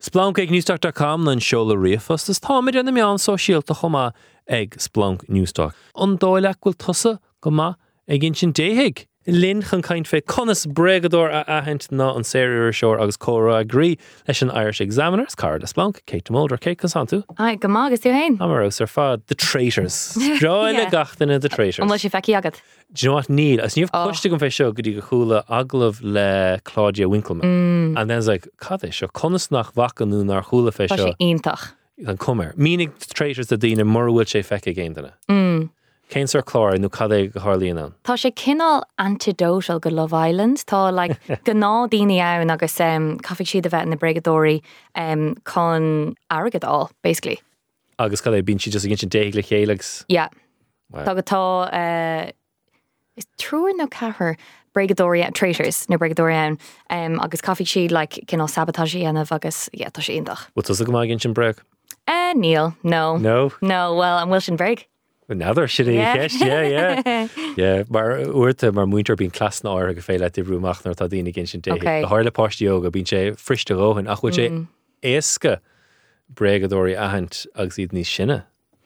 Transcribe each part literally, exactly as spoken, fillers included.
Splunk ag newstalk dot com nan seola riafos is táid an meán sosiálta chuma ag Splunk Newstalk. An dóile gúil tusa go ma ag in sin déhiig. Lynn chan kaint fé conas bregador a ahent ná an séir seoir agus córa agree leis an Irish Examiners, Cara de Splunk, Kate Mulder, Kate Consantu. Ai, go mágus tú hain. Amaros ar fad, The Traitors. Droile yeah. Gachtainna The Traitors. An bhfuil si feici agad. Do you know what Neil? As you've pushed to go for show, goody go chula aglav le Claudia Winkleman. Mm. And then it's like, Cade, show conas nach vaca nu nar chula fe show. Tá sé iontach. An cummer. Meaning Traitors the Dean and Murwood she feici again dana. Mm. Cain Sir Clora nu Cade go Harley an. Tá sé cinál antidotal go Love Island. Tá like gná daoine ann agus um, caithfidh siad a bheith in na bregadóirí um, con airgeadál, basically. Agus Cade bín si just against déig le chélegs. Yeah. Wow. Tá go tá uh, is trúr nó cahar bregadóirí Traitors na bregadóirí ann um, agus caithfidh siad like cinál sabotage anamh agus yeah, tá sé iontach. What does it go against in break? Eh, Neil, no. No? No, well, I'm Wilson Brigg. Another shitty Yeah. guess, yeah, yeah. Yeah, mar uirte mar muinter bín clas na ára go féile di rúmach nar tá dína gin sin déhi. Okay. The háirle páistí yoga bín sé friste róhan ach bhfuil sé éasca bregadóirí ahant agus iad níos sinne.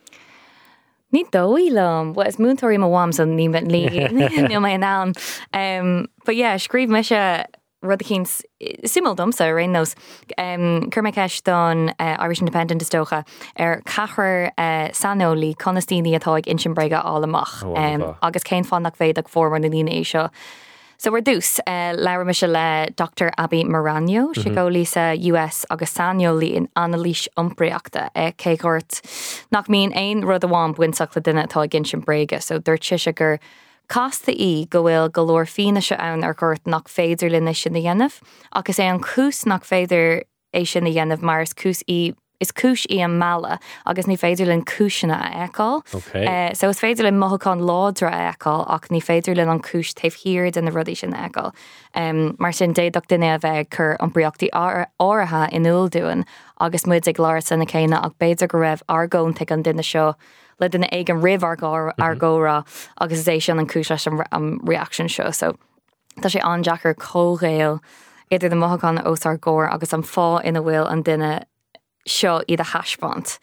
Ní dóí lom, well, is múntóirí má wam san ní met lí ní mai an án. Um, but yeah, scríb me se rud a cín simildum sa rain nos um, Cur ceis don uh, Irish Independent istócha ar cachar uh, sanolí conastíní atá ag insin brega álamach Oh, um, wow. agus céin fannach féad ag fórmar na lína é seo. So we're dús uh, leir me se le Doctor Abby Morano mm-hmm. sigolí sa U S agus sanolí in analís umpriachta uh, cé chort nach mín ein rud amháin buintach le duine atá ag insin brega, so dúirt si se gur Casta í go bhfuil golóir fína se ann ar chuirt nach féidir lena sin na dhéanamh, agus é an cús nach féidir é sin na dhéanamh mar is cús í is cúis í an mala agus ní féidir len cúisina a eáil. Okay. Uh, so is féidir len mothachán ládra a eáil ach ní féidir len an cúis taobh hir den na rudí sin a eáil. Um, mar sin déadach duine a bheith chur an briachtaí áirithe in úlúin agus muid ag láir sanna chéine ach béidir go raibh argón te an duine seo le duna ag an rih argóra agus is é sin an cúis leis an reaction seo. So tá sé an Jackar cógéil idir na mothachán os argóir agus an fá ina bhfuil an duine seo iad a haispont.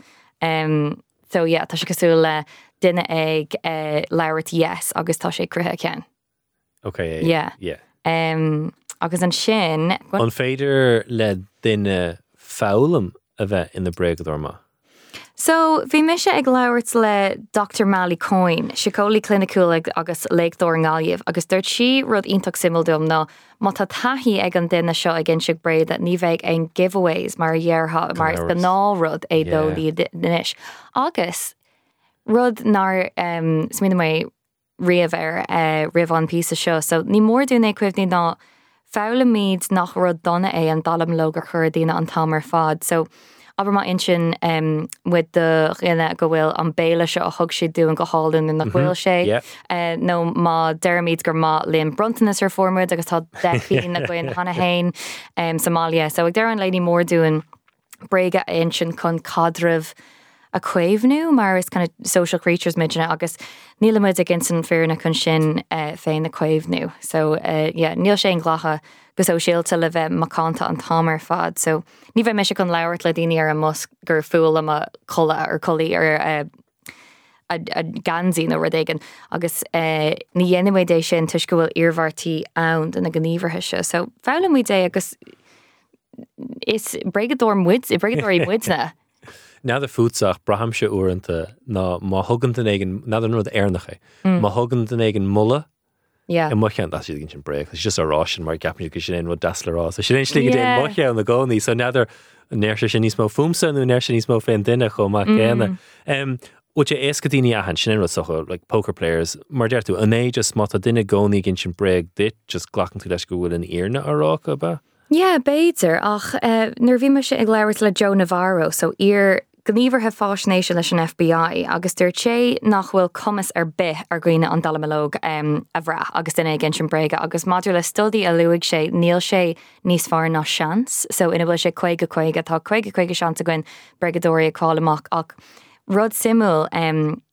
Um, so yeah, tá sé cosú le duine ag uh, leirt yes agus tá sé cruthe cean. Okay, Yeah. yeah. Um, agus an sin An féidir le duine fálam a bheith in the bregadóir ma. So, bhí me se ag leirt le Doctor Mally Coyne, sicólí clinicúla agus léagdóir an gáilíomh, agus dúirt si rud ionach simildum ná má tá taithí ag an duine seo ag gin sig breid that ní bheith an giveaways mar a dheartha mar is banál rud é dólaí níis. Agus rud nar um, smína mé riamh ar uh, riamh an písa seo, so ní mór dúna cuimhní ná fála míad nach rud donna é an dalam logar chur daine an tamar fad. So, aber ma insin um, with the rinne go bhfuil an béile se a thug si dú an go hálan in nach bhfuil sé. Yeah. Uh, no má deirmid gur má Lynn Bruntanas ar formúd agus tá dechlín na goin Hannah Hain um, Somalia. So ag deir an lady mór dúin brega insin chun cadrah a cuéimhnú mar is kind of social creatures midna agus níla muid ag insin fearna chun sin uh, féin na cuéimhnú. So uh, yeah, níl sé an ghlacha go sosiálta le bheith macánta an tamar fad. So ní bheith me se chun leirt le daoine ar a musk gur fuil am a chola ar cholí ar uh, a, a gansaí nó rudéigen agus uh, ní dhéanamid é sin tuis go bhfuil iarmhartaí ann in na gníomharthe se. So fála muid é agus is bregadóir muid, i bregadóirí muidna. Na de fútsach braham se uanta na má hugant an eigen na an rud airnacha. Má hugant an eigen mulle. Yeah. And much and that's you can break. It's just a rush and Mark Gapney because she didn't what Dassler Ross. So she didn't sleep in much on the goni. So now they're near she needs more fumsa and near she needs more fin dinner go mak ken. Um which is Escadini a han shin so like poker players Mardertu and they just mata dinner goni ginchen break dit just glocken to go with an earna a rock about. Yeah, béidir ach uh, nuair bhí me se ag leirt le Joe Navarro, so ar gníomhartha fáisnéise leis an F B I agus dúirt sé nach bhfuil cumas ar bith ar gcuoine an dalamalóg um, a bhrá agus duine gin sin brega agus maidir le studí a luigh sé níl sé níos fearr ná seans, so ina bhfuil sé chuige chuige tá chuige chuige seans a gin bregadóirí a cáil amach ach rud simú um,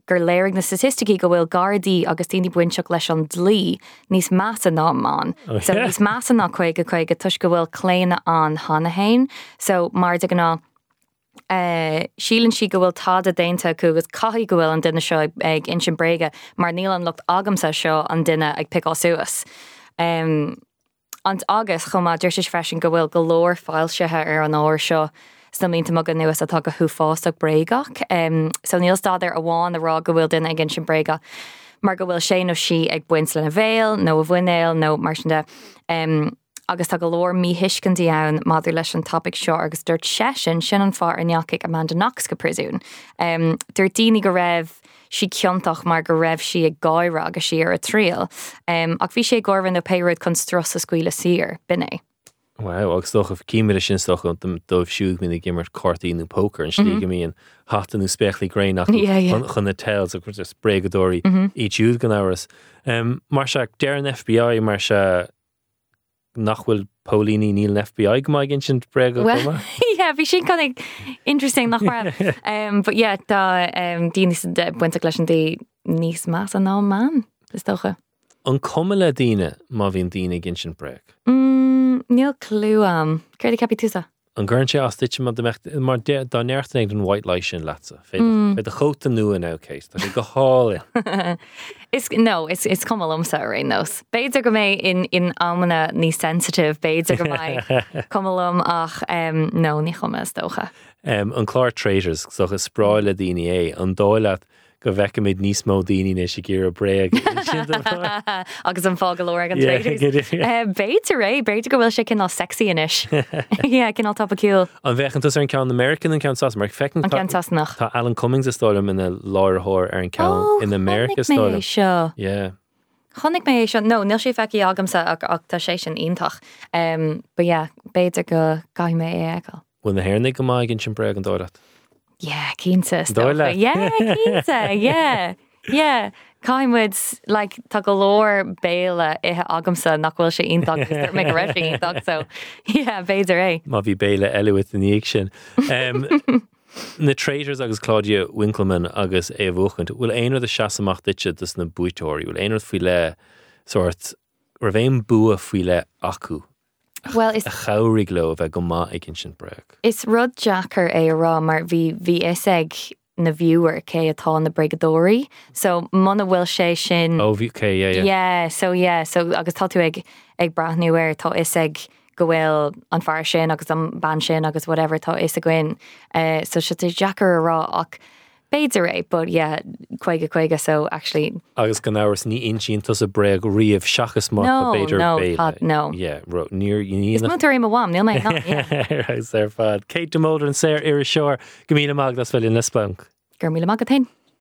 gur léirigh na statisticí go bhfuil Gardaí agus daoine buinseach leis an dlí níos measa ná man. Oh, so yeah. níos measa ná chuige chuige tuis go bhfuil cléine an hana hain. So mar de gná Uh, sílan si go bhfuil táda déanta acu agus caithí go bhfuil an duine seo ag in sin bréige mar níl an lucht agamsa seo an duine ag picá suas. Um, an agus chumá dúir is freisin go bhfuil go leor fáilsethe ar an áir seo sta mínta mag an nuas atá go thu fásteach bréigach. Um, so níl staidir a bháin a rá go bhfuil duine ag in sin bréige mar go bhfuil sé nó si ag buint le na bhéal nó a bhfuinéil nó mar sin de um, agus tá go leor mí hiiscintí ann madidir leis an topic seo agus dúirt sesin sin an far an neacaigh Amanda Knox go prisún. Um, dúirt daoine go raibh si ceontach mar go raibh si ag gáire agus si ar a tríal. Um, ach bhí sé gorhann ó péróid chun stras a scuile sir, binné. Wow, agus doch of cíimiile sin stoch an dóibh siúg mí gimmar cortaíú pócar an slíige mííon hatanú spechlí grainach chun na tales a chu sprégadóí í siúd gan áras. Um, mar se dear an F B I mar se nachhfuil Paulíní níl an F B I go mai gin sin brega well, yeah, bhí sin kind of interesting nach mar. um, but yeah, tá um, dínis de buinte leis an dé níos más an ná man, is docha. An cuma le díine má bhíon díine gin sin breg? Mm, níl clú am. Céir capí túsa? An gurn sé as ditse mar dá neirtan ag an white lei sin lesa. Fé a chóta nua ná céis, tá go hála. Is no, it's it's cum alumsa right nos. Beidir go mé in in amana ní sensitive, beidir go mé cum alum ach um, no, ní chum is dócha. Um, an chlár traders, so a spráile daoine é, an dáileat go bheice méid níos mó daoine is sé gur a breg. Agus an fág galóir an traders. Beidir é, beidir go bhfuil sé cin á sexy inis. Yeah, cin á top a cúil. An bheith an tus ar an ceann American an ceann sas, mar fecin an ceann sas nach. Tá Alan Cummings is stáilm in a láirthóir ar an ceann in America stáilm. Oh, seo. Yeah. Chonnig mé seo, no, níl sé feici agamsa ach ach tá sé sin iontach. Um, but yeah, beidir go gaith mé é eáil. Bhfuil na hairnig go mai gin sin breg an dáileat? Yeah, cínta. Dáile? Yeah, cínta, yeah. Yeah. Caimmuid, like, tá go leor béile ithe agamsa nach bhfuil sé iontach gur mé go raibh sé iontach, so yeah, beidir é. Má bhí béile eilewit in íag sin. Um, na traders agus Claudia Winkleman agus é bhuachant, bhfuil éonar de seasamach ditse dus na buitóirí, bhfuil éonar fí le sort ra bhéim bua fí le acu. Well, is a chaurig lo bheith go má ag sin breg. Is rud Jackar é rá mar bhí bhí is ag na viewer cé atá na brigadóí, so mana bhfuil sé sin. Oh, okay, yeah, yeah. Yeah, so yeah, so agus tá tú ag ag brathnú ar tá is ag go bhfuil an fear sin agus an ban sin agus whatever tá is a gin. Uh, so si é Jackar rá ach beidir é, but yeah, chuige chuige, so actually. Agus gan áras ní intíon tus a breg riamh seachas mar no, a beidir no, béile. Pod, no, yeah, ro, near you need. Is mutar im a wam, níl mé ná. Yeah. Is there fad. Kate de Mulder and Sarah Irish Shore. Gamina mag das fel in Lesbank. Gur míle magatain.